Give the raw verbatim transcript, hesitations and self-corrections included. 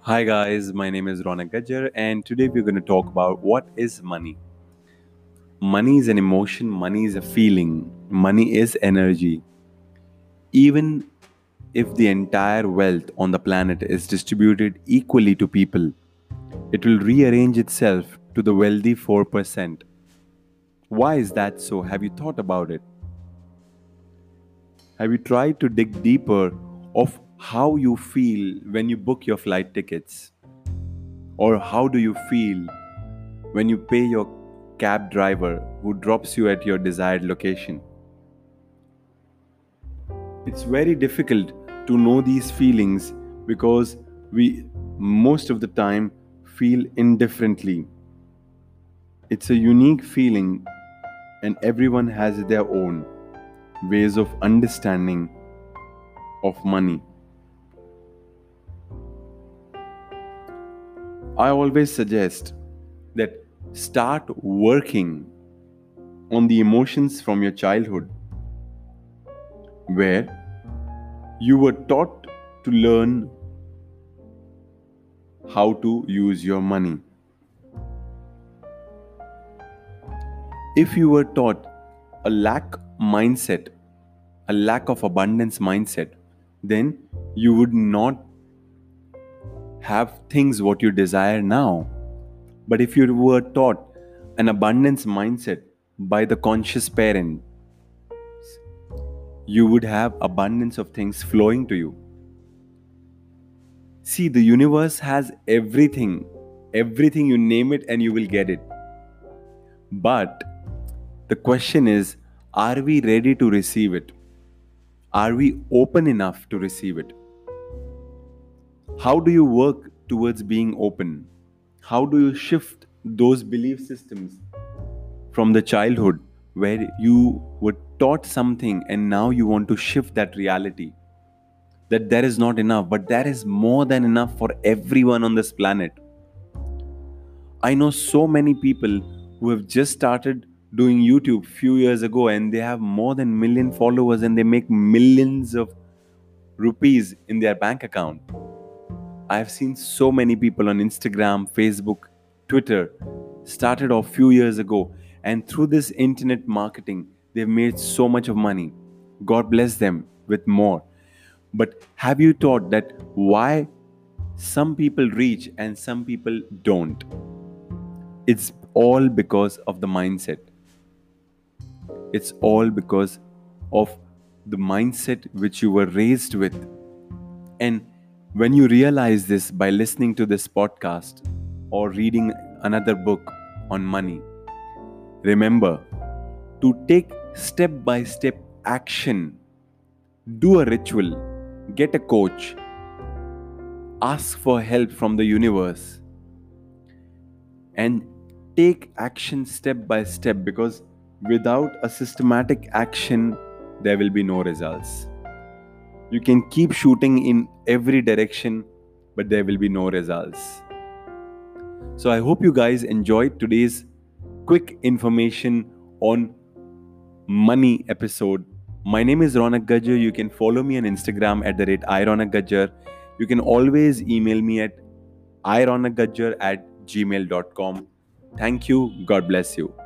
Hi guys, my name is Ronak Gajjar and today we're going to talk about what is money. Money is an emotion, money is a feeling, money is energy. Even if the entire wealth on the planet is distributed equally to people, it will rearrange itself to the wealthy four percent. Why is that so? Have you thought about it? Have you tried to dig deeper of how you feel when you book your flight tickets? Or how do you feel when you pay your cab driver who drops you at your desired location? It's very difficult to know these feelings because we most of the time feel indifferently. It's a unique feeling, and everyone has their own ways of understanding of money. I always suggest that start working on the emotions from your childhood where you were taught to learn how to use your money. If you were taught a lack mindset, a lack of abundance mindset, then you would not have things what you desire now. But if you were taught an abundance mindset by the conscious parent, you would have abundance of things flowing to you. See, the universe has everything. Everything you name it and you will get it. But the question is, are we ready to receive it? Are we open enough to receive it? How do you work towards being open? How do you shift those belief systems from the childhood where you were taught something and now you want to shift that reality? That there is not enough, but there is more than enough for everyone on this planet. I know so many people who have just started doing YouTube few years ago and they have more than million followers and they make millions of rupees in their bank account. I've seen so many people on Instagram, Facebook, Twitter started off few years ago, and through this internet marketing they've made so much of money. God bless them with more. But have you thought that why some people reach and some people don't? It's all because of the mindset. It's all because of the mindset which you were raised with. And when you realize this by listening to this podcast or reading another book on money, remember to take step by step action. Do a ritual, get a coach, ask for help from the universe, and take action step by step, because without a systematic action, there will be no results. You can keep shooting in every direction, but there will be no results. So I hope you guys enjoyed today's quick information on money episode. My name is Ronak Gajjar. You can follow me on Instagram at the rate ironakgajjar. You can always email me at ironakgajjar at gmail dot com. Thank you. God bless you.